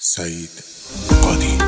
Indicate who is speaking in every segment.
Speaker 1: سعید قادی.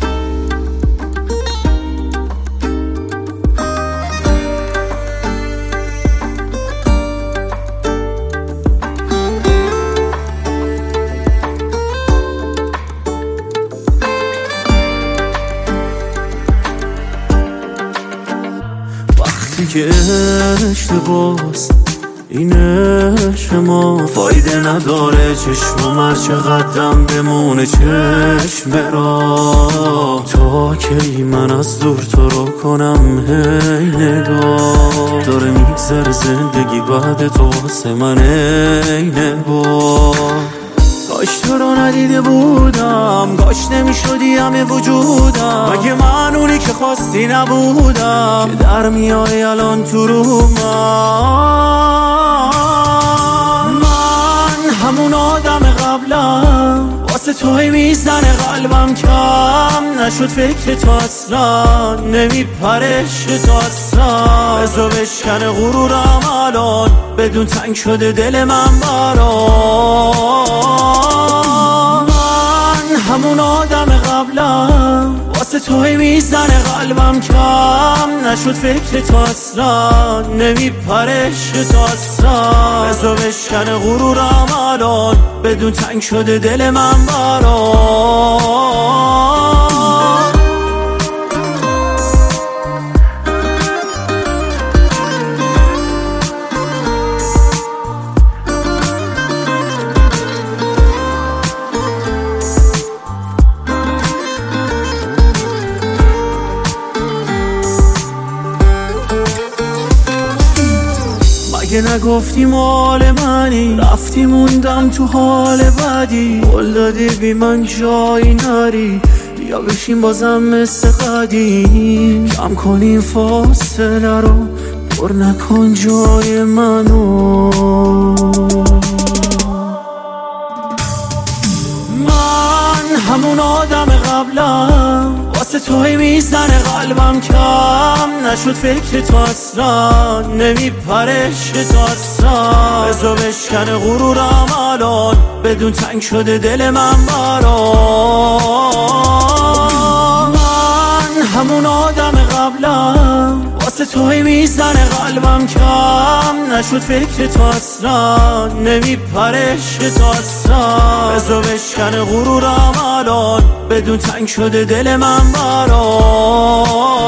Speaker 2: وقتی که اشتباس این عشق ما فایده نداره، چشم هر چقدرم بمونه چشم را. تا کی من از دور تو رو کنم هی نگاه، داره میگذره زندگی بعد تو واسه من ای نگاه. کاش تو رو ندیده بودم، کاش نمیشدی همه وجودم، مگه من اونی که خواستی نبودم که در میای الان تو رو من همون آدم قبلم، واسه توی میزنه قلبم کم نشد فکر تو اصلا، نمیپرش تو اصلا. بزا بشکنه غرورم الان، بدون تنگ شده دل من برام. من همون آدم قبلم، واسه توی میزنه قلبم کم نشد فکر تو اصلا، نمیپرش تو اصلا. بزا بشکنه غرورم الان، بدون تنگ شده دل من برام. مگه نگفتی مال منی، رفتی موندم تو حال بدی، قول دادی بی من جایی نری، بیا بشین بازم مثل قدیم، کم کنیم فاصله رو، پر نکن جای منو. من همون آدم قبلم، واسه توی میزنه قلبم کم نشد فکر تو اصلا، نمیپرش تو اصلا. بزا بشکنه غرورم الان، بدون تنگ شده دل من برام. من همون آدم قبلم، واسه توی میزنه قلبم کم نشد فکر تو اصلا، نمیپرش تو اصلا. بزا بشکنه غرورم الان، بدون تنگ شده دل من برام.